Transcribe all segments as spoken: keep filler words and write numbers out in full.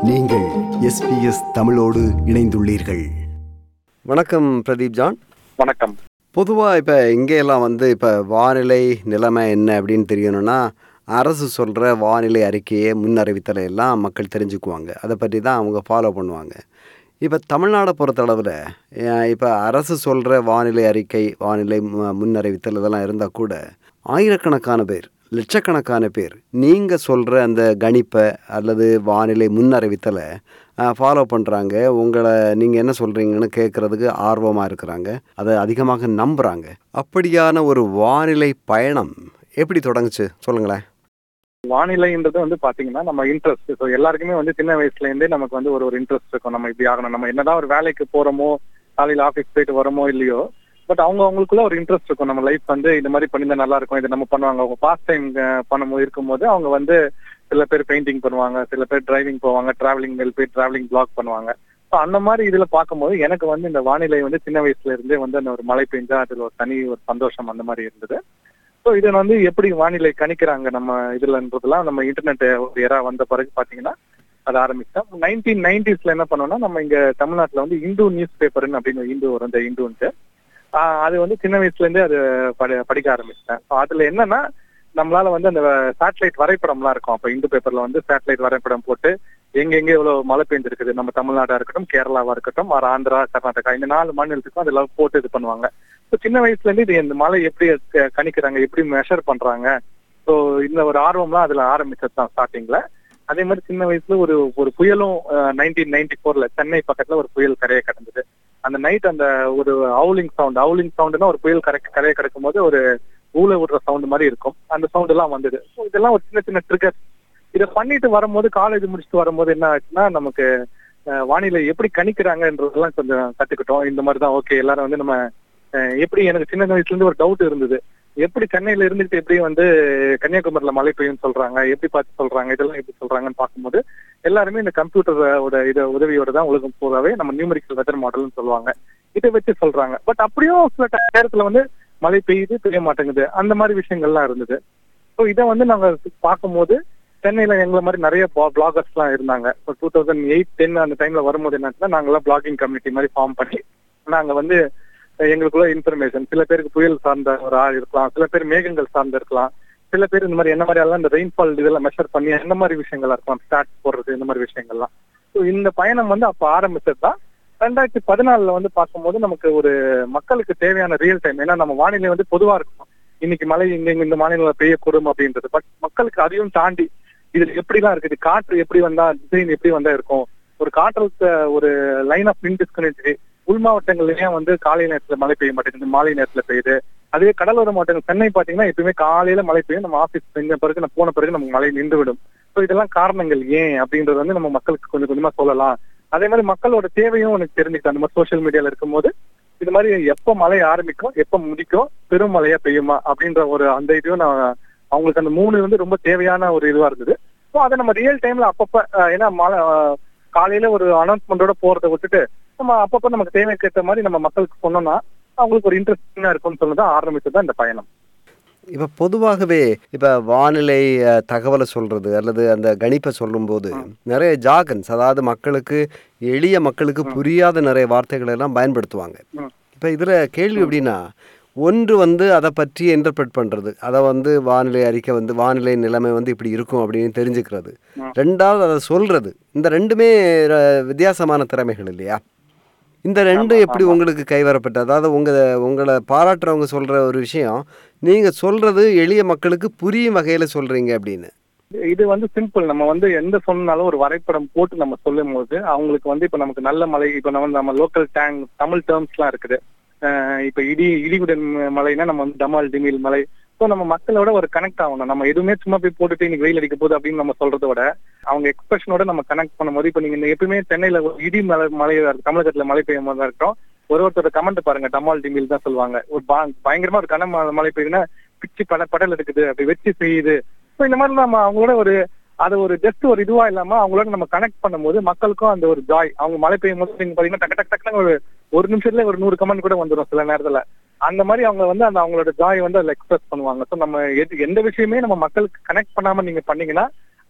நீங்கள் S B S தமிழோடு இணைந்துள்ளீர்கள். வணக்கம் பிரதீப் ஜான். வணக்கம். பொதுவாக இப்போ இங்கெல்லாம் வந்து இப்போ வானிலை நிலைமை என்ன அப்படின்னு தெரியணும்னா அரசு சொல்கிற வானிலை அறிக்கையை முன்னறிவித்தலை எல்லாம் மக்கள் தெரிஞ்சுக்குவாங்க. அதை பற்றி தான் அவங்க ஃபாலோ பண்ணுவாங்க. இப்போ தமிழ்நாடை பொறுத்தளவில் இப்போ அரசு சொல்கிற வானிலை அறிக்கை, வானிலை முன்னறிவித்தல் இதெல்லாம் இருந்தால் கூட ஆயிரக்கணக்கான பேர், லட்சக்கணக்கான பேர் நீங்கள் சொல்கிற அந்த கணிப்பை அல்லது வானிலை முன்னறிவித்தலை ஃபாலோ பண்ணுறாங்க. உங்களை நீங்கள் என்ன சொல்கிறீங்கன்னு கேட்குறதுக்கு ஆர்வமாக இருக்கிறாங்க, அதை அதிகமாக நம்புகிறாங்க. அப்படியான ஒரு வானிலை பயணம் எப்படி தொடங்குச்சு சொல்லுங்களேன். வானிலைன்றது வந்து பாத்தீங்கன்னா நம்ம இன்ட்ரெஸ்ட். ஸோ எல்லாருக்குமே வந்து சின்ன வயசுல இருந்தே நமக்கு வந்து ஒரு ஒரு இன்ட்ரெஸ்ட் இருக்கும். நம்ம இப்படி ஆகணும், நம்ம என்னதான் ஒரு வேலைக்கு போறோமோ, காலையில் ஆஃபீஸ் போயிட்டு வரோமோ இல்லையோ, பட் அவங்க அவங்களுக்குள்ள ஒரு இன்ட்ரெஸ்ட் இருக்கும். நம்ம லைஃப் வந்து இந்த மாதிரி பண்ணியிருந்தா நல்லா இருக்கும், இதை நம்ம பண்ணுவாங்க. அவங்க பாஸ்ட் டைம் பண்ணும்போது இருக்கும்போது அவங்க வந்து சில பேர் பெயிண்டிங் பண்ணுவாங்க, சில பேர் டிரைவிங் போவாங்க, டிராவலிங் மேல் போய் டிராவலிங் பிளாக் பண்ணுவாங்க. ஸோ அந்த மாதிரி இதுல பார்க்கும்போது எனக்கு வந்து இந்த வானிலை வந்து சின்ன வயசுல இருந்தே வந்து அந்த ஒரு மழை பெஞ்சா அதுல ஒரு தனி ஒரு சந்தோஷம் அந்த மாதிரி இருந்தது. ஸோ இதை வந்து எப்படி வானிலை கணிக்கிறாங்க நம்ம இதுலன்றதுலாம் நம்ம இன்டர்நெட் ஒரு எரா வந்த பிறகு பாத்தீங்கன்னா அது ஆரம்பிச்சோம். நைன்டீன் நைன்டிஸ்ல என்ன பண்ணோம்னா, நம்ம இங்க தமிழ்நாட்டுல வந்து இந்து நியூஸ் பேப்பர்னு அப்படின்னு இந்து வரும், இந்த இந்துன்ட்டு அது வந்து சின்ன வயசுல இருந்தே அது படி படிக்க ஆரம்பிச்சிட்டேன். ஸோ அதுல என்னன்னா, நம்மளால வந்து அந்த சேட்டலைட் வரைபடம்லாம் இருக்கும். அப்ப இந்து பேப்பர்ல வந்து சேட்டலைட் வரைபடம் போட்டு எங்க எங்க எவ்வளவு மழை பெஞ்சிருக்குது, நம்ம தமிழ்நாடா இருக்கட்டும், கேரளாவா இருக்கட்டும், ஆந்திரா, கர்நாடகா, இந்த நாலு மாநிலத்துக்கும் அதெல்லாம் போட்டு இது பண்ணுவாங்க. ஸோ சின்ன வயசுல இருந்து இது இந்த மழை எப்படி கணிக்கிறாங்க, எப்படி மெஷர் பண்றாங்க, ஸோ இந்த ஒரு ஆர்வம்லாம் அதுல ஆரம்பிச்சது தான் ஸ்டார்டிங்ல. அதே மாதிரி சின்ன வயசுல ஒரு ஒரு புயலும் நைன்டீன் நைன்டி போர்ல சென்னை பக்கத்துல ஒரு புயல் கரையை கடந்தது. அந்த நைட் அந்த ஒரு ஹவுலிங் சவுண்ட் ஹவுலிங் சவுண்டுன்னா ஒரு புயல் கரை கரையை கிடக்கும் போது ஒரு ஊழ விடுற சவுண்ட் மாதிரி இருக்கும். அந்த சவுண்ட் எல்லாம் வந்தது. ஸோ இதெல்லாம் ஒரு சின்ன சின்ன ட்ரிகர். இதை பண்ணிட்டு வரும்போது, காலேஜ் முடிச்சுட்டு வரும்போது என்ன ஆச்சுன்னா, நமக்கு வானிலை எப்படி கணிக்கிறாங்கன்றதெல்லாம் கொஞ்சம் கத்துக்கிட்டோம். இந்த மாதிரி தான் ஓகே எல்லாரும் வந்து நம்ம எப்படி, எனக்கு சின்ன வயசுல இருந்து ஒரு டவுட் இருந்தது, எப்படி சென்னையில இருந்துட்டு எப்படி வந்து கன்னியாகுமரியில மழை பெய்யும் சொல்றாங்க, எப்படி பார்த்து சொல்றாங்க, இதெல்லாம் எப்படி சொல்றாங்கன்னு பார்க்கும்போது எல்லாருமே இந்த கம்ப்யூட்டரோட இத உதவியோட தான் உலகம் பூராவே நம்ம நியூமெரிக்கல் வெதர் மாடல்னு சொல்லுவாங்க, இதை வச்சு சொல்றாங்க. பட் அப்படியும் சில நேரத்துல வந்து மழை பெய்யுது, பெய்ய மாட்டேங்குது, அந்த மாதிரி விஷயங்கள்லாம் இருந்தது. ஸோ இதை வந்து நாங்க பார்க்கும்போது சென்னையில எங்களை மாதிரி நிறைய பிளாகர்ஸ் எல்லாம் இருந்தாங்க. இப்போ டூ தௌசண்ட் எயிட் டென் அந்த டைம்ல வரும்போது என்னச்சுன்னா, நாங்கெல்லாம் பிளாகிங் கம்யூனிட்டி மாதிரி ஃபார்ம் பண்ணி நாங்க வந்து எங்களுக்குள்ள இன்ஃபர்மேஷன், சில பேருக்கு புயல் சார்ந்த ஒரு ஆள் இருக்கலாம், சில பேர் மேகங்கள் சார்ந்து இருக்கலாம், சில பேர் இந்த மாதிரி என்ன மாதிரி எல்லாம் இந்த ரெயின்ஃபால் இதெல்லாம் மெஷர் பண்ணி என்ன மாதிரி விஷயங்களா இருக்கலாம், ஸ்டாட்ஸ் போடுறது, இந்த மாதிரி விஷயங்கள்லாம். ஸோ இந்த பயணம் வந்து அப்ப ஆரம்பிச்சது தான். ரெண்டாயிரத்தி பதினாலுல வந்து பார்க்கும்போது நமக்கு ஒரு மக்களுக்கு தேவையான ரியல் டைம், ஏன்னா நம்ம வானிலை வந்து பொதுவா இருக்கும், இன்னைக்கு மழை இங்க இந்த மாநிலம் பெய்யக்கூடும் அப்படின்றது. பட் மக்களுக்கு அதையும் தாண்டி இதுல எப்படிலாம் இருக்குது, காற்று எப்படி வந்தா, டிசைன் எப்படி வந்தா இருக்கும், ஒரு காற்றழுத்த ஒரு லைன் ஆஃப் இன்டிஸ்கனெக்டிவிட்டி, உள் மாவட்டங்கள்லயே வந்து காலை நேரத்துல மழை பெய்ய மாட்டேங்குது, மாலை நேரத்துல பெய்யுது. அதே கடலோர மாவட்டங்கள் சென்னை பாத்தீங்கன்னா எப்பயுமே காலையில மழை பெய்யும், நம்ம ஆபீஸ் செஞ்ச பிறகு நம்ம போன பிறகு நமக்கு மழை நின்று விடும். ஸோ இதெல்லாம் காரணங்கள் ஏன் அப்படின்றது வந்து நம்ம மக்களுக்கு கொஞ்சம் கொஞ்சமா சொல்லலாம். அதே மாதிரி மக்களோட தேவையும் எனக்கு தெரிஞ்சுக்கிட்டு அந்த மாதிரி சோசியல் மீடியால இருக்கும்போது இது மாதிரி எப்ப மழை ஆரம்பிக்கும், எப்ப முடிக்கும், பெரும் மழையா பெய்யுமா அப்படின்ற ஒரு அந்த இதையும் நான் அவங்களுக்கு அந்த மூணு வந்து ரொம்ப தேவையான ஒரு இதுவா இருந்தது. ஸோ அதை நம்ம ரியல் டைம்ல அப்பப்ப, ஏன்னா மழை காலையில ஒரு அனௌன்ஸ்மெண்டோட போறதை விட்டுட்டு நம்ம அப்பப்ப நமக்கு தேவைக்கு ஏற்ற மாதிரி நம்ம மக்களுக்கு சொன்னோம்னா அவங்களுக்கு ஒரு இன்ட்ரெஸ்டிங்கா இருக்கும்னு சொல்லிதான் ஆரம்பிச்சதுதான் இந்த பயணம். இப்போ பொதுவாகவே இப்போ வானிலை தகவலை சொல்கிறது அல்லது அந்த கணிப்பை சொல்லும்போது நிறைய ஜாகன்ஸ், அதாவது மக்களுக்கு, எளிய மக்களுக்கு புரியாத நிறைய வார்த்தைகளை எல்லாம் பயன்படுத்துவாங்க. இப்போ இதில் கேள்வி எப்படின்னா, ஒன்று வந்து அதை பற்றி இன்டர்பிரட் பண்ணுறது, அதை வந்து வானிலை அறிக்கை வந்து வானிலை நிலைமை வந்து இப்படி இருக்கும் அப்படின்னு தெரிஞ்சுக்கிறது, ரெண்டாவது அதை சொல்கிறது. இந்த ரெண்டுமே வித்தியாசமான திறமைகள் இல்லையா? இந்த ரெண்டும் எப்படி உங்களுக்கு கைவரப்பட்டு, அதாவது உங்கள் உங்களை பாராட்டுறவங்க சொல்கிற ஒரு விஷயம் நீங்கள் சொல்கிறது எளிய மக்களுக்கு புரியும் வகையில் சொல்கிறீங்க அப்படின்னு? இது வந்து சிம்பிள். நம்ம வந்து எந்த சொன்னாலும் ஒரு வரைபடம் போட்டு நம்ம சொல்லும் போது அவங்களுக்கு வந்து இப்போ நமக்கு நல்ல மழை, இப்போ நம்ம நம்ம லோக்கல் டேங் தமிழ் டேர்ம்ஸ்லாம் இருக்குது. இப்போ இடி இடிகுடன் மழைனா நம்ம வந்து டமால் டிமில் மழை. ஸோ நம்ம மக்களோட ஒரு கனெக்ட் ஆகணும். நம்ம எதுவுமே சும்மா போய் போட்டுட்டு இன்னைக்கு வெயில் அடிக்க போகுது அப்படின்னு நம்ம சொல்றத விட அவங்க எக்ஸ்பிரஷனோட நம்ம கனெக்ட் பண்ணும்போது, இப்போ நீங்க எப்பவுமே சென்னையில இடி மழை மழை தமிழகத்துல மழை பெய்யும் போது இருக்கட்டும், ஒரு ஒருத்தரோட கமெண்ட் பாருங்க, டமால் டிமில் தான் சொல்லுவாங்க. ஒரு பயங்கரமா ஒரு கன மழை பெய்யுதுன்னா பிச்சு பட படல் இருக்குது, அப்படி வச்சு பெய்யுது. ஸோ இந்த மாதிரி நம்ம அவங்களோட ஒரு அது ஒரு ஜஸ்ட் ஒரு இதுவா இல்லாம அவங்களோட நம்ம கனெக்ட் பண்ணும்போது மக்களுக்கும் அந்த ஒரு ஜாய். அவங்க மழை பெய்யும் போது நீங்க பாத்தீங்கன்னா டக்கு டக்கு டக்குன்னு ஒரு ஒரு நிமிஷத்துல ஒரு நூறு கமெண்ட் கூட வந்துடும் சில நேரத்துல. அந்த மாதிரி அவங்க வந்து அந்த அவங்களோட ஜாய் வந்து அதில் எக்ஸ்பிரஸ் பண்ணுவாங்க. ஸோ நம்ம எது எந்த விஷயமே நம்ம மக்களுக்கு கனெக்ட் பண்ணாம நீங்க பண்ணீங்கன்னா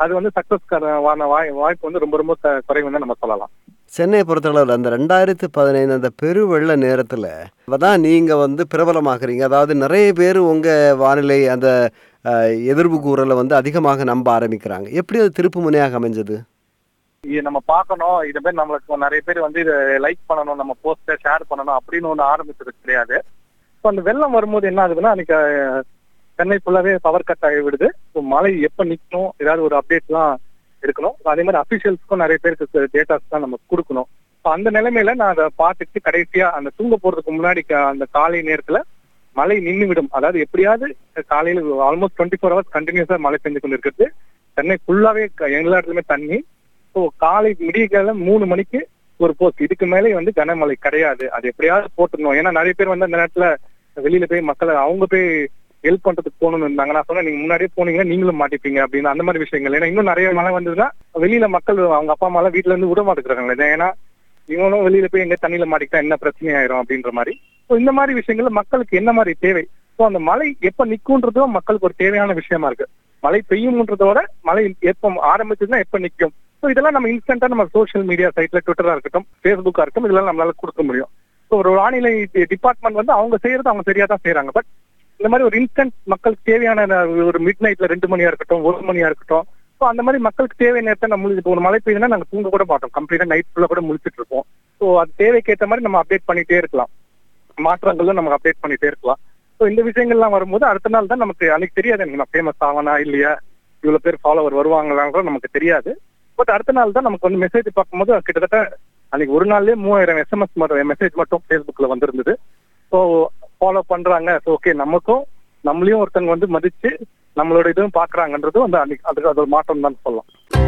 அது வந்து சக்சஸ்க்கான வாய் வாய்ப்பு வந்து ரொம்ப ரொம்ப க- குறைவுன்னு தான் நம்ம சொல்லலாம். சென்னையை பொறுத்தளவில் அந்த ரெண்டாயிரத்து பதினைந்து அந்த பெருவெள்ள நேரத்தில் தான் நீங்கள் வந்து பிரபலமாக்குறீங்க. அதாவது நிறைய பேர் உங்கள் வானிலை அந்த அஹ், எதிர்வு கூறலை வந்து அதிகமாக நம்ப ஆரம்பிக்கிறாங்க. எப்படி அது திருப்பு முனையாக அமைஞ்சது? இது நம்ம பார்க்கணும், இதை மாதிரி நம்மளுக்கு நிறைய பேர் வந்து இதை லைக் பண்ணணும், நம்ம போஸ்டை ஷேர் பண்ணணும் அப்படின்னு ஒன்று ஆரம்பிச்சது கிடையாது. இப்போ அந்த வெள்ளம் வரும்போது என்ன ஆகுதுன்னா, அன்னைக்கு அஹ், சென்னை ஃபுல்லாவே பவர் கட் ஆகி விடுது. ஸோ மழை எப்போ நிற்கணும், ஏதாவது ஒரு அப்டேட்லாம் இருக்கணும். அதே மாதிரி அஃபிஷியல்ஸ்க்கும் நிறைய பேருக்கு டேட்டாஸ் தான் நம்ம கொடுக்கணும். ஸோ அந்த நிலைமையில நான் அதை பார்த்துட்டு கடைசியா அந்த தூங்க போறதுக்கு முன்னாடி க- அந்த காலை நேரத்துல மழை நின்று விடும், அதாவது எப்படியாவது காலையில ஆல்மோஸ்ட் டுவெண்ட்டி ஃபோர் ஹவர்ஸ் கண்டினியூஸா மழை பெஞ்சு கொண்டு இருக்கிறது. சென்னை ஃபுல்லாவே க- எல்லா இடத்துலயுமே தண்ணி. ஸோ காலை விடிய காலம் மூணு மணிக்கு ஒரு போஸ்ட், இதுக்கு மேலே வந்து கனமழை கிடையாது, அது எப்படியாவது போட்டுடணும். ஏன்னா நிறைய பேர் வந்து அந்த நேரத்துல வெளியில போய் மக்களை அவங்க போய் ஹெல்ப் பண்றதுக்கு போகணும்னு இருந்தாங்க. நான் சொன்னேன், நீங்க முன்னாடியே போனீங்கன்னா நீங்களும் மாட்டிப்பீங்க அப்படின்னு. அந்த மாதிரி விஷயங்கள். ஏன்னா இன்னும் நிறைய மழை வந்ததுன்னா வெளியில மக்கள் அவங்க அப்பா அம்மா எல்லாம் வீட்டுல இருந்து விட மாட்டேங்கிறாங்க. ஏன்னா இவனும் வெளியில போய் எங்க தண்ணியில மாட்டிக்கிட்டா என்ன பிரச்சனை ஆயிரும் அப்படின்ற மாதிரி. ஸோ இந்த மாதிரி விஷயங்கள்ல மக்களுக்கு என்ன மாதிரி தேவை, ஸோ அந்த மழை எப்ப நிக்கும்ன்றதும் மக்களுக்கு ஒரு தேவையான விஷயமா இருக்கு. மழை பெய்யும்ன்றதோட மழை எப்ப ஆரம்பிச்சதுன்னா எப்ப நிக்கும். ஸோ இதெல்லாம் நம்ம இன்ஸ்டன்டா நம்ம சோஷியல் மீடியா சைட்ல ட்விட்டரா இருக்கட்டும், ஃபேஸ்புக்கா இருக்கட்டும், இதெல்லாம் நம்மளால கொடுக்க முடியும். ஸோ ஒரு வானிலை டிபார்ட்மெண்ட் வந்து அவங்க செய்யறது அவங்க சரியா தான் செய்யறாங்க. பட் இந்த மாதிரி ஒரு இன்ஸ்டன்ட் மக்களுக்கு தேவையான ஒரு மிட் நைட்ல ரெண்டு மணியா இருக்கட்டும், ஒரு மணியா இருக்கட்டும், ஸோ அந்த மாதிரி மக்களுக்கு தேவை நேரத்தை நம்ம இப்போ ஒரு மழை பெய்யுதுன்னா நாங்கள் தூங்க கூட மாட்டோம், கம்ப்ளீட்டா நைட் ஃபுல்லா கூட முழிச்சிட்டு இருப்போம். ஸோ அது தேவைக்கேற்ற மாதிரி நம்ம அப்டேட் பண்ணிட்டே இருக்கலாம், மாற்றங்களும் நம்ம அப்டேட் பண்ணிட்டே இருக்கலாம். ஸோ இந்த விஷயங்கள்லாம் வரும்போது அடுத்த நாள் தான் நமக்கு அன்னைக்கு தெரியாது, எனக்கு நான் ஃபேமஸ் ஆவனா இல்லையா, இவ்வளவு பேர் ஃபாலோவர் வருவாங்களான்னு கூட நமக்கு தெரியாது. பட் அடுத்த நாள் தான் நமக்கு வந்து மெசேஜ் பார்க்கும்போது கிட்டத்தட்ட அன்னைக்கு ஒரு நாள்லயே மூவாயிரம் எஸ்எம்எஸ் மட்டும் மெசேஜ் மட்டும் ஃபேஸ்புக்ல வந்திருந்தது. ஸோ ஃபாலோ பண்றாங்க, ஸோ ஓகே நமக்கும் நம்மளையும் ஒருத்தவங்க வந்து மதிச்சு நம்மளோட இதுவும் பாக்குறாங்கன்றது வந்து அன்னைக்கு அதுக்கு அது ஒரு மாற்றம் தான் சொல்லலாம்.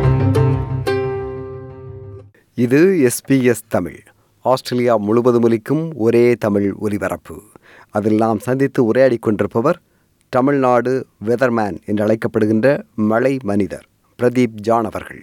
இது எஸ்பிஎஸ் தமிழ், ஆஸ்திரேலியா முழுவதும் ஒலிக்கும் ஒரே தமிழ் ஒலிபரப்பு. அதில் நாம் சந்தித்து உரையாடி கொண்டிருப்பவர் தமிழ்நாடு வெதர்மேன் என்று அழைக்கப்படுகின்ற மழை மனிதர் பிரதீப் ஜான் அவர்கள்.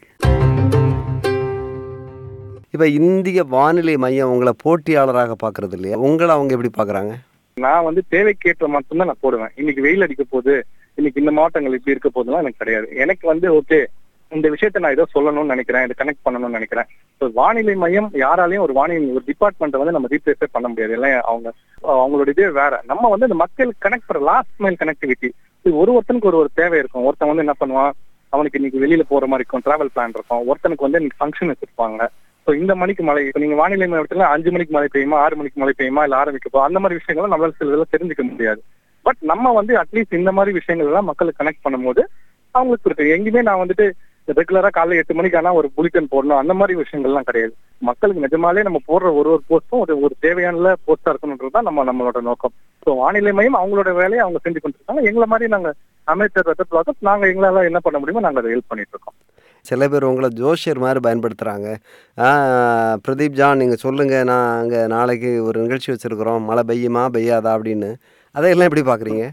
இப்போ இந்திய வானிலை மையம் உங்களை போட்டியாளராக பார்க்கறது இல்லையா? உங்களை அவங்க எப்படி பார்க்குறாங்க? நான் வந்து தேவைக்கேற்ற மட்டும்தான் நான் போடுவேன். இன்னைக்கு வெயில் அடிக்க போகுது, இன்னைக்கு இந்த மாவட்டங்கள் இப்படி இருக்க போதுலாம் எனக்கு கிடையாது. எனக்கு வந்து ஓகே இந்த விஷயத்த நான் ஏதோ சொல்லணும்னு நினைக்கிறேன், இதை கனெக்ட் பண்ணணும்னு நினைக்கிறேன். ஸோ வானிலை மையம் யாராலையும் ஒரு வானிலை ஒரு டிபார்ட்மெண்ட்டை வந்து நம்ம ரீப்ளேஸே பண்ண முடியாது. எல்லாம் அவங்க அவங்களோட இதே வேற. நம்ம வந்து இந்த மக்கள் கனெக்ட் பண்ற லாஸ்ட் மைல் கனெக்டிவிட்டி. ஒரு ஒருத்தனுக்கு ஒரு ஒரு தேவை இருக்கும். ஒருத்தன் வந்து என்ன பண்ணுவான், அவனுக்கு இன்னைக்கு வெளியில போற மாதிரி இருக்கும், டிராவல் பிளான் இருக்கும். ஒருத்தனுக்கு வந்து இன்னைக்கு ஃபங்க்ஷன் வச்சிருப்பாங்க. ஸோ இந்த மணிக்கு மழை, இப்போ நீங்க வானிலை மையத்துல அஞ்சு மணிக்கு மழை பெய்யுமா, ஆறு மணிக்கு மழை பெய்யுமா, இல்ல ஆரம்பிக்கப்போ அந்த மாதிரி விஷயங்களும் நம்மளால சில இதெல்லாம் தெரிஞ்சுக்க முடியாது. பட் நம்ம வந்து அட்லீஸ்ட் இந்த மாதிரி விஷயங்கள் எல்லாம் மக்களுக்கு கனெக்ட் பண்ணும்போது அவங்களுக்கு இருக்கு. எங்கேயுமே நான் வந்துட்டு ரெகுலரா காலைல எட்டு மணிக்கு ஆனா ஒரு புலிட்டன் போடணும் அந்த மாதிரி விஷயங்கள்லாம் கிடையாது. மக்களுக்கு நிஜமாலே நம்ம போடுற ஒரு ஒரு போஸ்டும் ஒரு ஒரு தேவையான போஸ்டா இருக்கணும்ன்றது தான் நம்ம நம்மளோட நோக்கம். ஸோ வானிலை மையம் அவங்களோட வேலையை அவங்க செஞ்சு கொண்டிருக்காங்க. எங்களை மாதிரி நாங்க அமைச்சர் வெதர் நாங்க எங்களால என்ன பண்ண முடியுமோ நாங்க அதை ஹெல்ப் பண்ணிட்டு இருக்கோம். சில பேர் உங்களை ஜோஷியர் மாதிரி பயன்படுத்துகிறாங்க. பிரதீப் ஜான் நீங்கள் சொல்லுங்கள், நான் அங்கே நாளைக்கு ஒரு நிகழ்ச்சி வச்சுருக்குறோம், மழை பெய்யுமா பெய்யாதா அப்படின்னு. அதையெல்லாம் எப்படி பார்க்குறீங்க?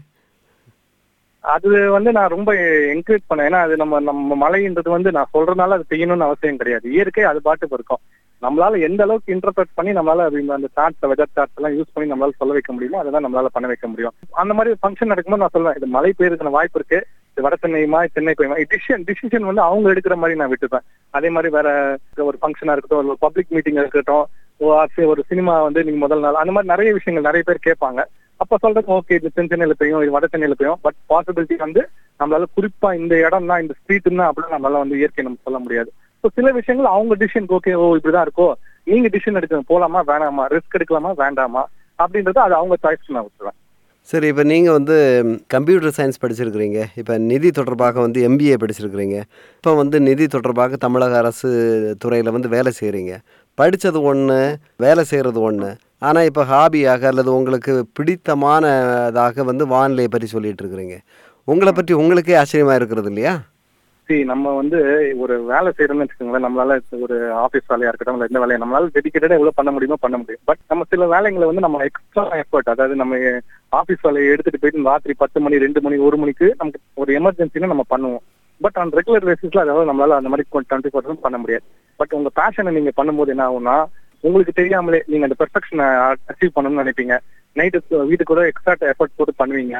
அது வந்து நான் ரொம்ப என்கரேஜ் பண்ணேன். ஏன்னா அது நம்ம நம்ம மழைன்றது வந்து நான் சொல்றதுனால அது செய்யணும்னு அவசியம் கிடையாது. இயற்கை அது பாட்டுக்கு இருக்கும். நம்மளால எந்த அளவுக்கு இன்டர்பிரட் பண்ணி நம்மளால அந்த சார்ட்ஸ் வெதர் சார்ட்ஸ் எல்லாம் யூஸ் பண்ணி நம்மளால சொல்ல வைக்க முடியுமோ அதெல்லாம் நம்மளால பண்ண வைக்க முடியும். அந்த மாதிரி ஃபங்க்ஷன் நடக்கும்போது நான் சொல்லுவேன், இது மழை பெய்யறதுக்கான வாய்ப்பு இருக்கு, இது வட சென்னையுமா சென்னை பெய்யுமா, டிசிஷன் டிசிஷன் வந்து அவங்க எடுக்கிற மாதிரி நான் விட்டுப்பேன். அதே மாதிரி வேற ஒரு ஃபங்க்ஷனா இருக்கட்டும், ஒரு பப்ளிக் மீட்டிங் இருக்கட்டும், ஒரு சினிமா வந்து நீங்க முதல் நாள் அந்த மாதிரி நிறைய விஷயங்கள் நிறைய பேர் கேட்பாங்க. அப்ப சொல்றது ஓகே இது தென் சென்னையில பெய்யும், இது வட சென்னையில பெய்யும். பட் பாசிபிலிட்டி வந்து நம்மளால குறிப்பா இந்த இடம் தான் இந்த ஸ்ட்ரீட்னா அப்படின்னு நம்மளால வந்து இயற்கை நம்ம சொல்ல முடியாது. ஸோ சில விஷயங்கள் அவங்க டிசிஷன் ஓகே ஓ இப்படிதான் இருக்கோ, நீங்க டிசிஷன் எடுக்க போலாமா வேணாமா, ரிஸ்க் எடுக்கலாமா வேண்டாமா அப்படின்றது அது அவங்க சாய்ஸ் நான் விட்டுருவேன். சரி, இப்போ நீங்கள் வந்து கம்ப்யூட்டர் சயின்ஸ் படிச்சிருக்கிறீங்க, இப்போ நிதி தொடர்பாக வந்து எம்பிஏ படிச்சிருக்கிறீங்க, இப்போ வந்து நிதி தொடர்பாக தமிழக அரசு துறையில் வந்து வேலை செய்கிறீங்க. படித்தது ஒன்று, வேலை செய்கிறது ஒன்று. ஆனால் இப்போ ஹாபியாக அல்லது உங்களுக்கு பிடித்தமானதாக வந்து வானிலையை பற்றி சொல்லிட்டு இருக்கிறீங்க. உங்களை பற்றி உங்களுக்கே ஆச்சரியமாக இருக்கிறது இல்லையா? சரி, நம்ம வந்து ஒரு வேலை செய்யறோம்னு வச்சுக்கோங்களேன், நம்மளால ஒரு ஆஃபீஸ் வேலையா இருக்கட்டும் இல்லை எந்த வேலையை நம்மளால டெடிக்கேட்டடா எவ்வளவு பண்ண முடியுமோ பண்ண முடியும். பட் நம்ம சில வேலைங்களை வந்து நம்ம எக்ஸ்ட்ரா எஃபர்ட், அதாவது நம்ம ஆஃபீஸ் வேலையை எடுத்துட்டு போயிட்டு ராத்திரி பத்து மணி ரெண்டு மணி ஒரு மணிக்கு நமக்கு ஒரு எமர்ஜென்சின்னு நம்ம பண்ணுவோம். பட் ஆன் ரெகுலர் பேசிஸ்ல அதாவது நம்மளால அந்த மாதிரி டுவெண்ட்டி பர்சன்ட் பண்ண முடியாது. பட் உங்க பேஷனை நீங்க பண்ணும்போது என்ன ஆகும்னா, உங்களுக்கு தெரியாமலே நீங்க அந்த பெர்ஃபெக்ஷனை அச்சீவ் பண்ணணும்னு நினைப்பீங்க. நைட்டு வீட்டுக்கு கூட எக்ஸ்ட்ரா எஃபர்ட் போட்டு பண்ணுவீங்க.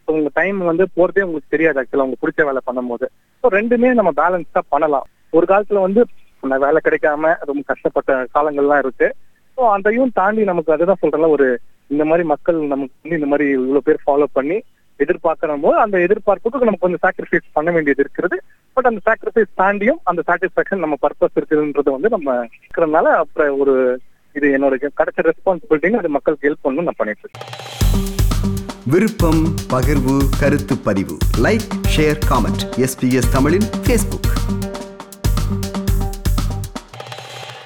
ஸோ உங்க டைம் வந்து போறதே உங்களுக்கு தெரியாது ஆக்சுவலா உங்க பிடிச்ச வேலை பண்ணும்போது. ஸோ ரெண்டுமே நம்ம பேலன்ஸா பண்ணலாம். ஒரு காலத்துல வந்து நான் வேலை கிடைக்காம ரொம்ப கஷ்டப்பட்ட காலங்கள்லாம் இருக்கு. ஸோ அதையும் தாண்டி நமக்கு அதுதான் சொல்றேன்ல, ஒரு இந்த மாதிரி மக்கள் நமக்கு வந்து இந்த மாதிரி இவ்வளவு பேர் ஃபாலோ பண்ணி எதிர்பார்க்கணும் போது அந்த எதிர்பார்ப்புக்கு நமக்கு கொஞ்சம் சாக்ரிஃபைஸ் பண்ண வேண்டியது இருக்கிறது. பட் அந்த சாக்ரிஃபைஸ் தாண்டியும் அந்த சாட்டிஸ்பாக்சன் நம்ம பர்பஸ் இருக்குதுன்றது வந்து நம்ம இருக்கிறதுனால அப்புறம் ஒரு இது என்னோட கிடைச்ச ரெஸ்பான்சிபிலிட்டின்னு அது மக்களுக்கு ஹெல்ப் பண்ணணும் நான் பண்ணிட்டு இருக்கேன். விருப்பம், பகிர்வு, கருத்து பதிவு, லைக், ஷேர், காமெண்ட். எஸ்பிஎஸ் தமிழின் ஃபேஸ்புக்.